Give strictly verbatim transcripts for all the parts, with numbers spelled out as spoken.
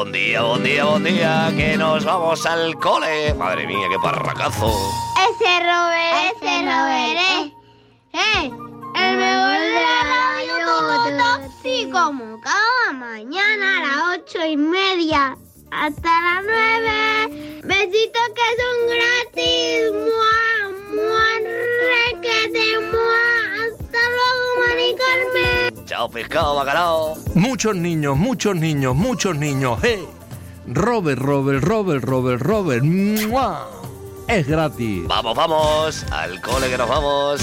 Buen día, buen día, buen día, que nos vamos al cole. Madre mía, qué parracazo. Ese Robert, ese Robert, eh. Eh, el mejor de la radio Topsy, como cada mañana a las ocho y media hasta las nueve. Besitos que son gratis. Mua, mua, requete, mua. Hasta luego, Mari Carmen. Chao, pescado, bacalao. Muchos niños, muchos niños, muchos niños. ¡Hey! Robert, Robert, Robert, Robert, Robert. ¡Mua! Es gratis. Vamos, vamos, al cole que nos vamos.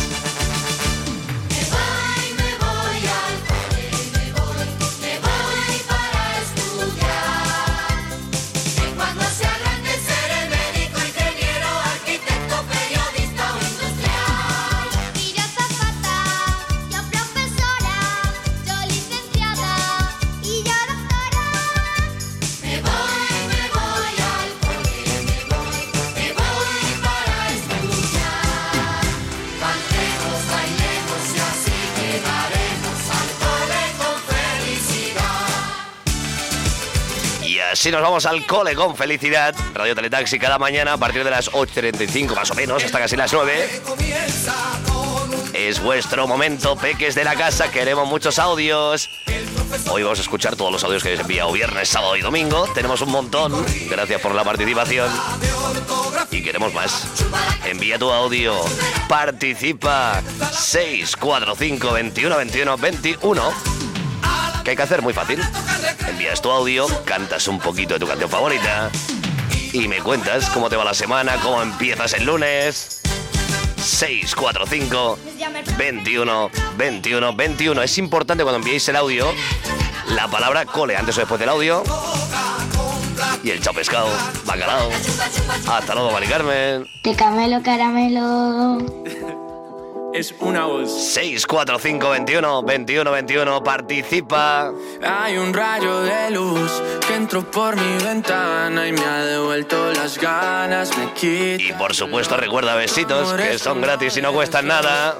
Así nos vamos al cole con felicidad. Radio Teletaxi cada mañana a partir de las ocho treinta y cinco más o menos hasta casi las nueve. Es vuestro momento, peques de la casa. Queremos muchos audios. Hoy vamos a escuchar todos los audios que habéis enviado viernes, sábado y domingo. Tenemos un montón. Gracias por la participación. Y queremos más. Envía tu audio. Participa. seis cuatro cinco, veintiuno, veintiuno, veintiuno. ¿Qué hay que hacer? Muy fácil. Envías tu audio, cantas un poquito de tu canción favorita y me cuentas cómo te va la semana, cómo empiezas el lunes. seis cuatro cinco, veintiuno, veintiuno, veintiuno. Es importante cuando enviéis el audio la palabra cole antes o después del audio. Y el chao pescado, bacalao. Hasta luego, Mari Carmen. De camelo, caramelo. Es una voz. seis cuatro cinco, veintiuno, veintiuno, veintiuno. Participa. Hay un rayo de luz que entró por mi ventana y me ha devuelto las ganas, me quita. Y por supuesto recuerda besitos que son gratis y no cuestan nada.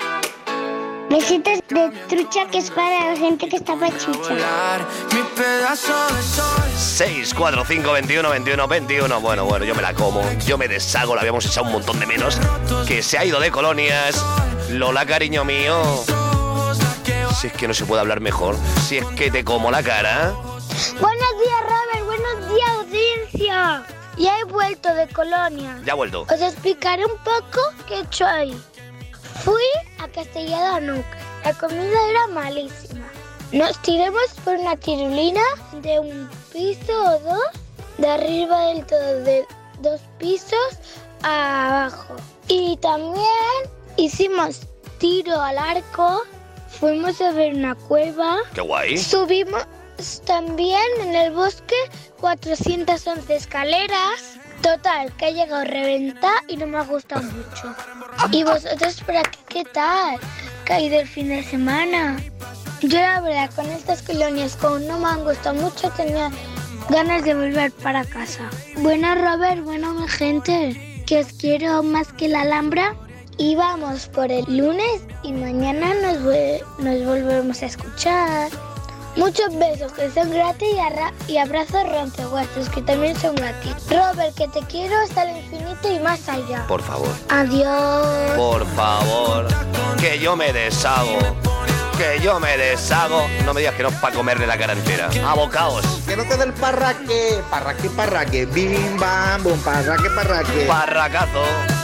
Besitos de trucha que es para la gente que está pachucha. Mi pedazo de sol. seis cuatro cinco, veintiuno, veintiuno, veintiuno. Bueno, bueno, yo me la como. Yo me deshago, la habíamos echado un montón de menos. Que se ha ido de colonias. Lola, cariño mío. Si es que no se puede hablar mejor. Si es que te como la cara. Buenos días, Robert. Buenos días, audiencia. Ya he vuelto de colonia. Ya ha vuelto. Os explicaré un poco qué he hecho ahí. Fui a Castellar de Nuc. La comida era malísima. Nos tiramos por una tirolina de un piso o dos, de arriba del todo, de dos pisos a abajo. Y también hicimos tiro al arco, fuimos a ver una cueva. ¡Qué guay! Subimos también en el bosque cuatrocientas once escaleras. Total, que ha llegado a reventar y no me ha gustado mucho. ¿Y vosotros por aquí qué tal? ¿Qué ha ido el fin de semana? Yo la verdad, con estas colonias, como no me han gustado mucho, tenía ganas de volver para casa. Bueno, Robert, bueno, mi gente, que os quiero más que la Alhambra. Y vamos por el lunes y mañana nos, nos volvemos a escuchar. Muchos besos que son gratis y, arra- y abrazos rompehuesos que también son gratis. Robert, que te quiero hasta el infinito y más allá. Por favor. Adiós. Por favor. Que yo me deshago. Que yo me deshago. No me digas que no es para comerle la cara entera. Abocaos. Que no te dé el parraque. Parraque, parraque. Bim, bam, bum. Parraque, parraque. Parracazo.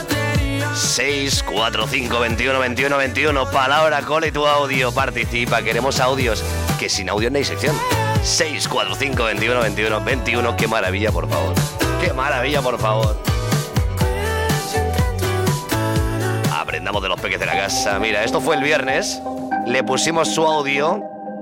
seis cuatro cinco, veintiuno, veintiuno, veintiuno. Palabra, cole y tu audio. Participa. Queremos audios. Que sin audio no hay sección. seis cuatro cinco, veintiuno, veintiuno, veintiuno. Qué maravilla, por favor. Qué maravilla, por favor. Aprendamos de los peques de la casa. Mira, esto fue el viernes. Le pusimos su audio.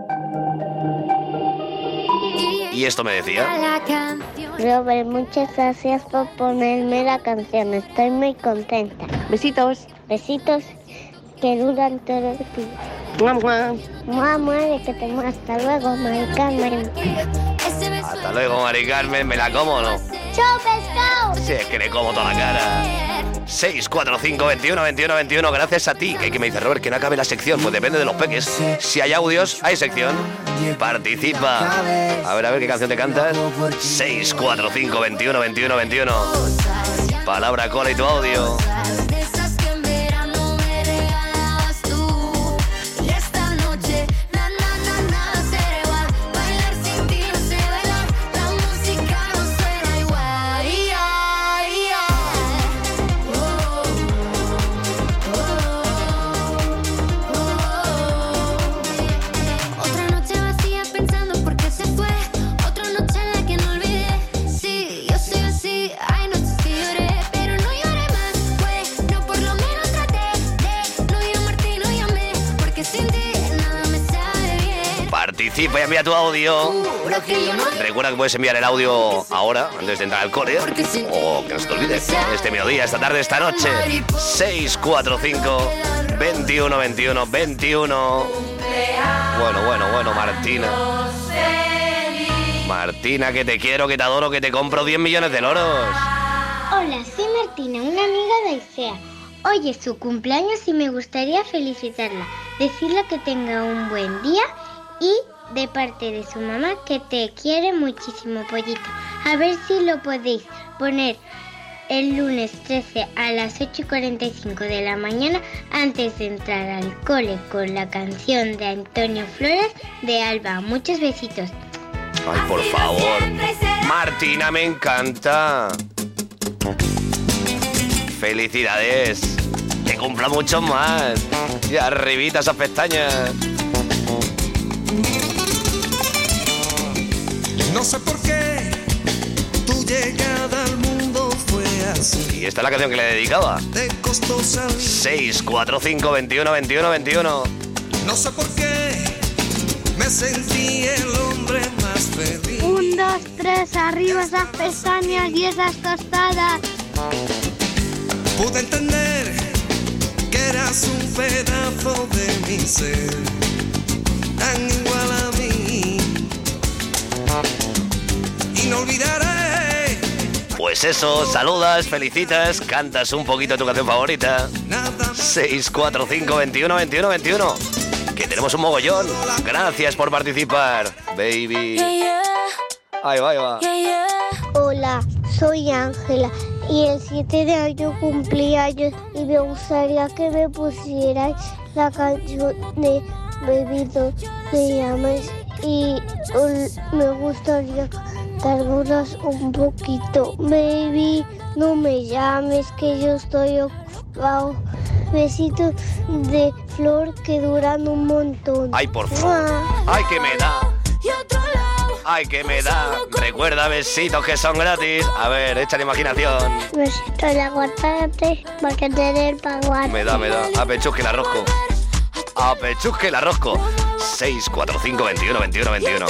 Y esto me decía. Robert, muchas gracias por ponerme la canción. Estoy muy contenta. Besitos. Besitos que duran todo el día. Mua, mua. Mua, mua, de que te... Hasta luego, Mari Carmen. Hasta luego, Mari Carmen. ¿Me la como o no? ¡Chao, pescado! Si es que le como toda la cara. seis cuatro cinco, veintiuno, veintiuno, veintiuno. Gracias a ti. Que, que me dice Robert que no acabe la sección. Pues depende de los peques. Si hay audios, hay sección. Participa. A ver, a ver qué canción te cantas. seis cuatro cinco, veintiuno, veintiuno, veintiuno. Palabra, cola y tu audio. Participa y envía tu audio. Recuerda que puedes enviar el audio ahora, antes de entrar al cole. O que no se te olvide, este mediodía, esta tarde, esta noche. seis cuatro cinco, veintiuno, veintiuno, veintiuno. Bueno, bueno, bueno, Martina. Martina, que te quiero, que te adoro, que te compro diez millones de loros. Hola, soy Martina, una amiga de Aisea. Hoy es su cumpleaños y me gustaría felicitarla. Decirle que tenga un buen día y de parte de su mamá que te quiere muchísimo, pollito. A ver si lo podéis poner el lunes trece a las ocho y cuarenta y cinco de la mañana antes de entrar al cole con la canción de Antonio Flores de Alba. Muchos besitos. Ay, por favor. Martina, me encanta. Felicidades. Que cumpla mucho más. Y arribita esas pestañas. No sé por qué tu llegada al mundo fue así. Y esta es la canción que le dedicaba. Te costó salir. seis cuatro cinco, veintiuno, veintiuno, veintiuno. No sé por qué me sentí el hombre más feliz. Un, dos, tres, arriba esas pestañas y esas tostadas. Pude entender que eras un pedazo de mi ser, tan igual a mí. Y no olvidaré. Pues eso, saludas, felicitas, cantas un poquito tu canción favorita. seis cuatro cinco, veintiuno, veintiuno, veintiuno. Que tenemos un mogollón. Gracias por participar, baby. Ahí va, ahí va. Hola, soy Ángela y el siete de mayo cumpleaños y me gustaría que me pusierais la canción de Baby Don't Me Llames y um, me gustaría cantarlas un poquito. Baby, no me llames que yo estoy ocupado. Besitos de flor que duran un montón. Ay, por favor. Ay, que me da. Ay, que me da. Recuerda, besitos que son gratis. A ver, echa la imaginación. Besitos de aguacate porque te dé el paguate. Me da, me da. A pechusque la rosco. A pechusque la rosco. seis cuatro cinco, veintiuno, veintiuno, veintiuno.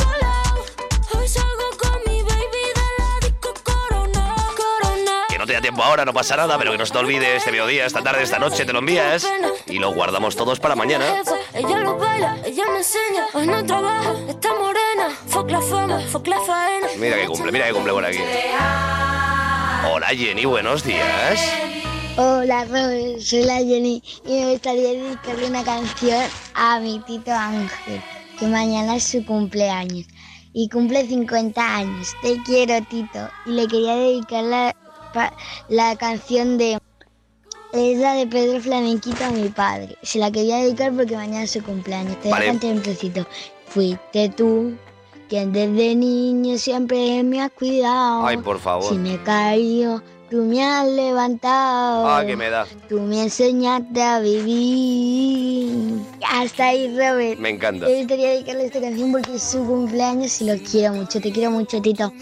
Que no te da tiempo ahora, no pasa nada, pero que no se te olvide este mediodía, esta tarde, esta noche, te lo envías y lo guardamos todos para mañana. Ella lo baila, ella me enseña, hoy no trabaja, está morena, fuck la fama, fuck la faena. Mira que cumple, mira que cumple por aquí. Hola Jenny, buenos días. Hola Robert, soy la Jenny y me gustaría dedicarle una canción a mi tito Ángel, que mañana es su cumpleaños y cumple cincuenta años. Te quiero, Tito, y le quería dedicar la, la canción de... Es la de Pedro Flamenquito a mi padre. Se la quería dedicar porque mañana es su cumpleaños. Te voy a cantar un trocito. Fuiste tú quien desde niño siempre me has cuidado. Ay, por favor. Si me he caído, tú me has levantado. Ah, que me da. Tú me enseñaste a vivir. Hasta ahí, Robert. Me encanta. Me gustaría dedicarle esta canción porque es su cumpleaños y lo quiero mucho. Te quiero mucho, Tito.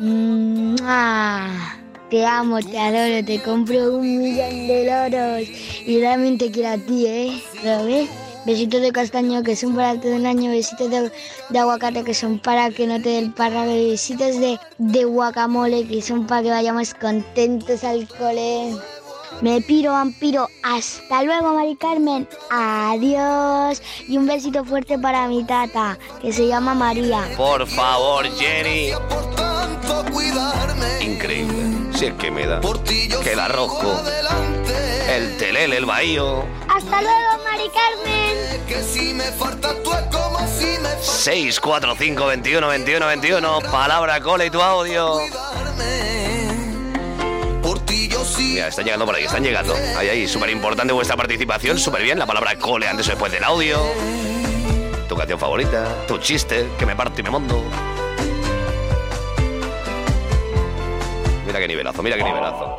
¡Mua! Te amo, te adoro, te compro un millón de loros. Y realmente te quiero a ti, ¿eh, Robert? Besitos de castaño que son para todo un año. Besitos de, de aguacate que son para que no te dé el parrago. Besitos de, de guacamole que son para que vayamos contentos al cole. Me piro, vampiro. Hasta luego, Mari Carmen. Adiós. Y un besito fuerte para mi tata, que se llama María. Por favor, Jenny. Increíble. Si es que me da. Que la rosco. Teruel, el Bahío. Hasta luego, Mari Carmen. Que si me falta tú es como si me falta seis cuatro cinco veintiuno veintiuno veintiuno. Palabra cole y tu audio. cuidarme. Por ti yo sí. Mira, están llegando por ahí, están llegando. Ahí, ahí, súper importante vuestra participación, súper bien. La palabra cole antes o después del audio. Tu canción favorita, tu chiste, que me parto y me mondo. Mira qué nivelazo, mira qué nivelazo.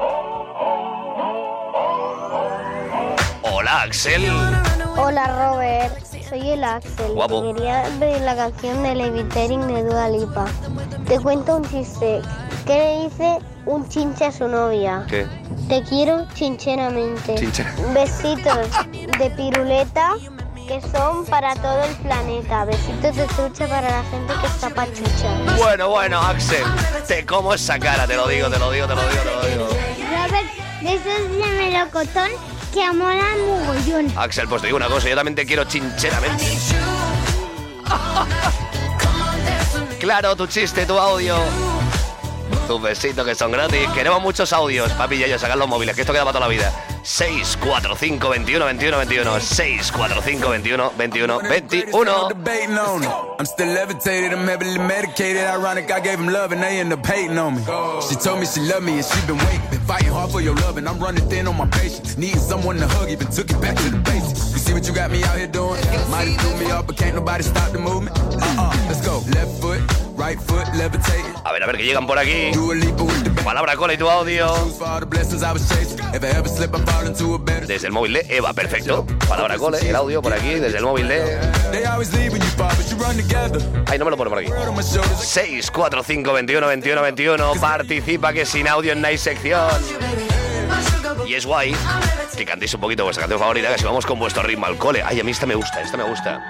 Hola, Axel. Hola, Robert. Soy el Axel. Guapo. Te quería pedir la canción de Levitating de Dua Lipa. Te cuento un chiste. ¿Qué le dice un chinche a su novia? ¿Qué? Te quiero chincheramente. Chinchera. Besitos de piruleta que son para todo el planeta. Besitos de trucha para la gente que está pachucha. Bueno, bueno, Axel. Te como esa cara, te lo digo, te lo digo, te lo digo, te lo digo. Robert, de esos de melocotón que amolan mogollón. Axel, pues te digo una cosa, yo también te quiero chincheramente. Claro, tu chiste, tu audio. Tus besitos que son gratis. Queremos muchos audios, papi y yo, sacar los móviles, que esto queda para toda la vida. seis cuatro cinco veintiuno veintiuno veintiuno. seis cuatro cinco veintiuno veintiuno veintiuno. I'm still levitated, I'm heavily medicated. Ironic, I gave him love and they end up hating on me. She told me she loved me and she been waiting. Been fighting hard for your love and I'm running thin on my patience. Needing someone to hug, even took it back to the basics. You see what you got me out here doing? Might have threw me up, but can't nobody stop the movement. Uh-uh, let's go. Left foot, right foot, levitating. A ver, a ver, que llegan por aquí. Do a leap with the Palabra cola y tu audio. for all the blessings I was chasing. If I ever slip, I fall into a better. Desde el móvil de Eva, perfecto. Palabra cole, el audio por aquí, desde el móvil de... They always leave when you fall, but you run together. Ay, no me lo pone por aquí. Word on my shoulders. seis cuatro cinco veintiuno veintiuno veintiuno. Participa, que sin audio en Nice sección. Y es guay que cantéis un poquito vuestra canción favorita, que si vamos con vuestro ritmo al cole. Ay, a mí esta me gusta, esta me gusta.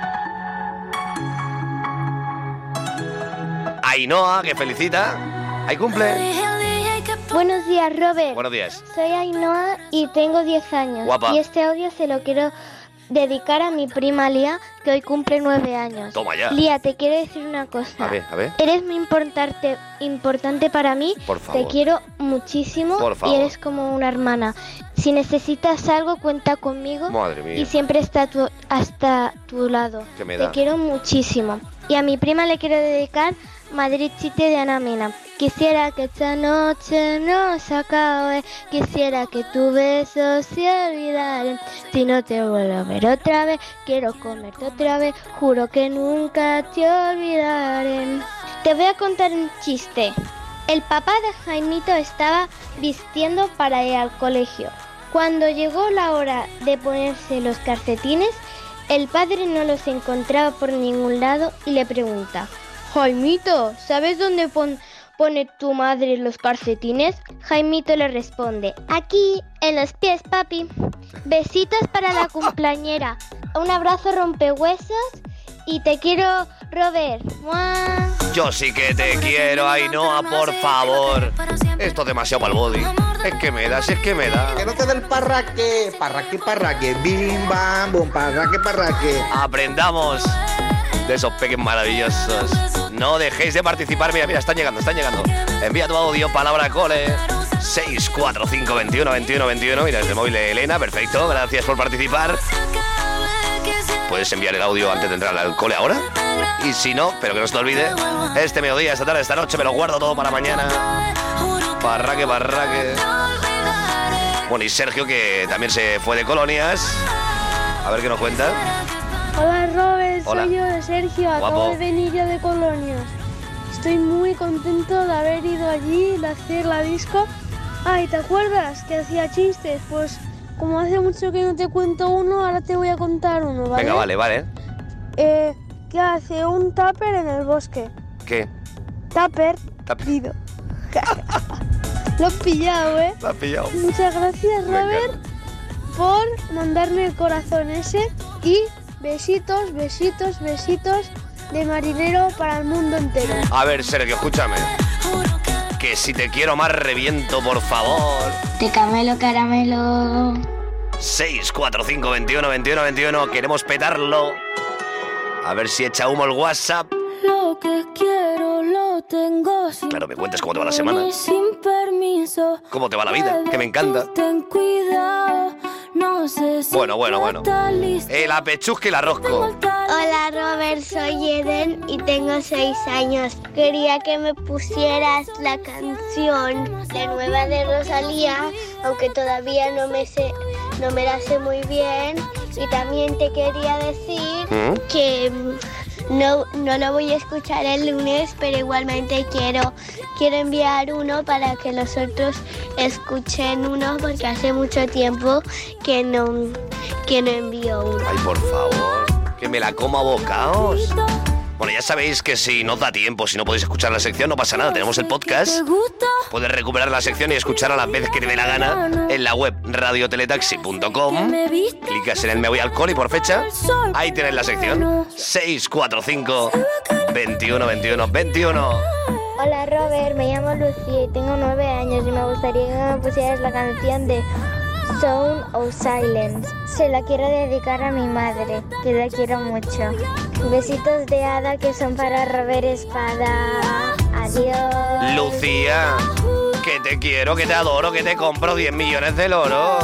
Ainhoa, que felicita. Ay, cumple. Buenos días, Robert. Buenos días. Soy Ainhoa y tengo diez años. Guapa. Y este audio se lo quiero dedicar a mi prima Lía, que hoy cumple nueve años. Toma ya. Lía, te quiero decir una cosa. A ver, a ver. Eres muy importante, importante para mí. Por favor. Te quiero muchísimo. Por favor. Y eres como una hermana. Si necesitas algo, cuenta conmigo. Madre mía. Y siempre está tu, hasta tu lado. ¿Qué me Te da? quiero muchísimo. Y a mi prima le quiero dedicar Madrid City de Ana Mena. Quisiera que esta noche no se acabe. Quisiera que tu beso se olvidara. Si no te vuelvo a ver otra vez, quiero comerte otra vez. Juro que nunca te olvidaré. Te voy a contar un chiste. El papá de Jaimito estaba vistiendo para ir al colegio. Cuando llegó la hora de ponerse los calcetines, el padre no los encontraba por ningún lado y le pregunta: Jaimito, ¿sabes dónde pon- pone tu madre los calcetines? Jaimito le responde: aquí, en los pies, papi. Besitos para la cumpleañera. Un abrazo rompehuesos y te quiero, Robert. ¡Mua! Yo sí que te quiero, Ainhoa, por favor. Esto es demasiado para el body. Es que me da, si es que me da. Que no te dé el parraque, parraque, parraque, bim, bam, bum, parraque, parraque. Aprendamos de esos peques maravillosos. No dejéis de participar. Mira, mira, están llegando, están llegando. Envía tu audio, palabra cole. seis cuatro cinco veintiuno veintiuno veintiuno. Mira, desde el móvil de Elena, perfecto. Gracias por participar. Puedes enviar el audio antes de entrar al cole ahora. Y si no, pero que no se te olvide, este mediodía, esta tarde, esta noche, me lo guardo todo para mañana. Parraque, parraque. Bueno, y Sergio, que también se fue de colonias. A ver qué nos cuenta. Hola, Robert. Hola. Soy yo, de Sergio. Acabo Guapo. de venir yo de Colonias. Estoy muy contento de haber ido allí, de hacer la disco. Ay, ¿te acuerdas que hacía chistes? Pues como hace mucho que no te cuento uno, ahora te voy a contar uno, ¿vale? Venga, vale, vale. Eh, ¿qué hace un tupper en el bosque? ¿Qué? Tupper, Tupper. pido. Lo has pillado, ¿eh? ¿Lo has pillado? Muchas gracias, Venga. Robert, por mandarme el corazón ese. Y besitos, besitos, besitos de marinero para el mundo entero. A ver, Sergio, escúchame. Que si te quiero más reviento, por favor. De camelo, caramelo. seis cuatro cinco veintiuno veintiuno veintiuno. Queremos petarlo. A ver si echa humo el WhatsApp. Lo que quiero lo tengo sin Claro, me cuentas cómo te va la semana. y sin permiso. ¿Cómo te va la vida? Que me encanta. Ten cuidado, No sé si Bueno, bueno, bueno. estás listo. El apechusque y la rosco. Hola Robert, soy Eden y tengo seis años. Quería que me pusieras la canción de Nueva de Rosalía, aunque todavía no me sé, no me la sé muy bien. Y también te quería decir ¿Mm? que no, no lo voy a escuchar el lunes, pero igualmente quiero, quiero enviar uno para que los otros escuchen uno, porque hace mucho tiempo que no, que no envío uno. Ay, por favor, que me la como a bocaos. Bueno, ya sabéis que si no os da tiempo, si no podéis escuchar la sección, no pasa nada, tenemos el podcast. Puedes recuperar la sección y escucharla las veces que te dé la gana en la web radio teletaxi punto com. Clicas en el Me Voy al Cole y por fecha, ahí tienes la sección. seis cuatro cinco, veintiuno, veintiuno, veintiuno. Hola Robert, me llamo Lucía y tengo nueve años y me gustaría que me pusieras la canción de Sound of Silence. Se la quiero dedicar a mi madre, que la quiero mucho. Besitos de hada que son para Robert Espada. Adiós. Lucía, que te quiero, que te adoro, que te compro diez millones de loros.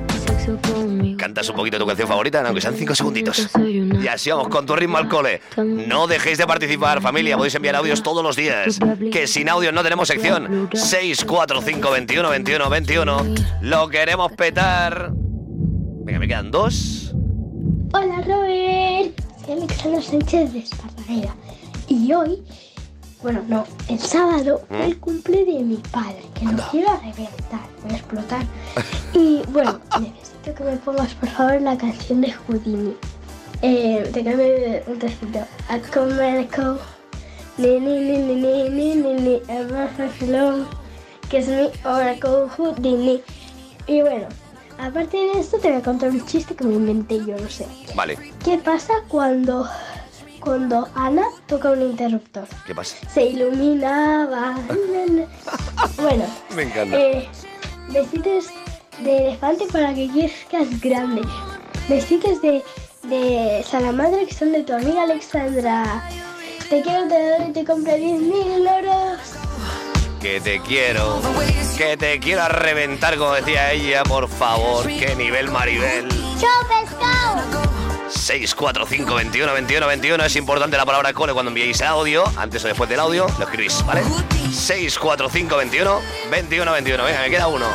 Cantas un poquito tu canción favorita, aunque sean cinco segunditos. Y así vamos con tu ritmo al cole. No dejéis de participar, familia. Podéis enviar audios todos los días. Que sin audios no tenemos sección. seis cuatro cinco, veintiuno, veintiuno, veintiuno. Lo queremos petar. Venga, me quedan dos. Hola Robert, soy Alexandra Sánchez de Espartaguera. Y hoy, bueno, no, el sábado ¿Mm? fue el cumple de mi padre, que lo quiero reventar, voy a explotar. Y bueno, necesito que me pongas por favor la canción de Houdini. Eh, te cambio un trocito. A comer con ni ni ni ni ni ni ni ni a Barcelona, que es mi Oracle Houdini. Y bueno, aparte de esto te voy a contar un chiste que me inventé yo, no sé. Vale, ¿Qué pasa cuando, cuando Ana toca un interruptor? ¿qué pasa? Se iluminaba. Bueno, Me encanta. eh, besitos de elefante para que crezcas grande. Besitos de, de salamandra que son de tu amiga Alexandra. Te quiero, te doy y te compré diez mil loros. Que te quiero, que te quiero a reventar, como decía ella, por favor. Qué nivel, Maribel. ¡Chao, pescado! seis cuatro cinco, veintiuno, veintiuno, veintiuno. Es importante la palabra cole cuando enviéis audio. Antes o después del audio, lo escribís, ¿vale? seis cuatro cinco, veintiuno, veintiuno, veintiuno. Venga, me queda uno.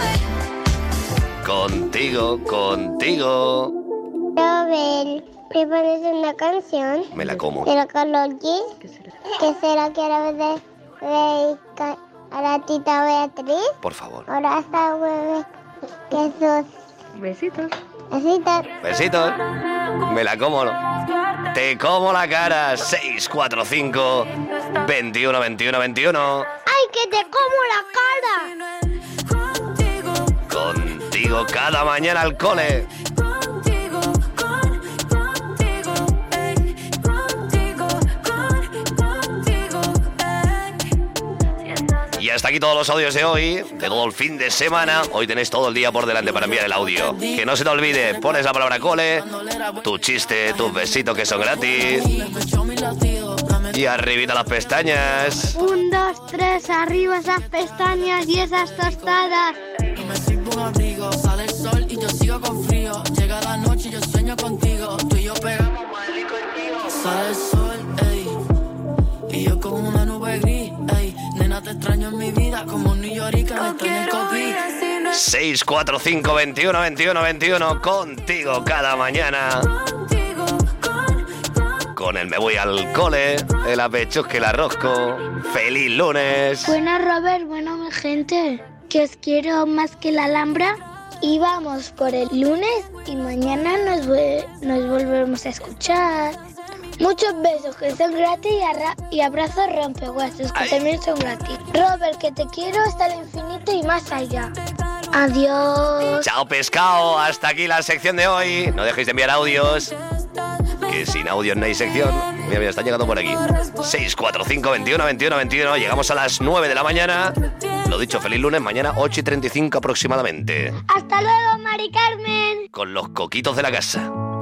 Contigo, contigo. Robert, ¿me pones una canción Me la como. de la Karol G? ¿Qué será que era de dedicar a la tita Beatriz? Por favor. Ahora está bebé Jesús. Besitos. Besitos. Besitos. Me la como, ¿no? Te como la cara. seis cuatro cinco, veintiuno, veintiuno, veintiuno. ¡Ay, que te como la cara! Contigo cada mañana al cole. Y hasta aquí todos los audios de hoy, de todo el fin de semana. Hoy tenéis todo el día por delante para enviar el audio. Que no se te olvide, pones la palabra cole, tu chiste, tus besitos que son gratis. Y arribita las pestañas. Un, dos, tres, arriba esas pestañas y esas tostadas. No me sirve un abrigo, sale el sol y yo sigo con frío. Llega la noche y yo sueño contigo. Tú y yo pegamos mal y contigo. Sale el sol, ey, y yo como una nube gris, ey. Nena, te extraño en mi vida como un New York que me extraña el copy. seis cuatro cinco, veintiuno, veintiuno, veintiuno. Contigo cada mañana. Con el Me Voy al Cole, el apechusque, el arrosco. ¡Feliz lunes! Bueno, Robert, bueno, mi gente, que os quiero más que la Alhambra. Y vamos por el lunes y mañana nos, vu- nos volvemos a escuchar. Muchos besos que son gratis y, arra- y abrazos rompehuesos que Ay. también son gratis. Robert, que te quiero hasta el infinito y más allá. Adiós. ¡Chao, pescado! Hasta aquí la sección de hoy. No dejéis de enviar audios. Que sin audios no hay sección. Mira, mira, está llegando por aquí. seis cuatro cinco, veintiuno, veintiuno, veintiuno. Llegamos a las nueve de la mañana. Lo dicho, feliz lunes. Mañana ocho y treinta y cinco aproximadamente. Hasta luego, Mari Carmen. Con los coquitos de la casa.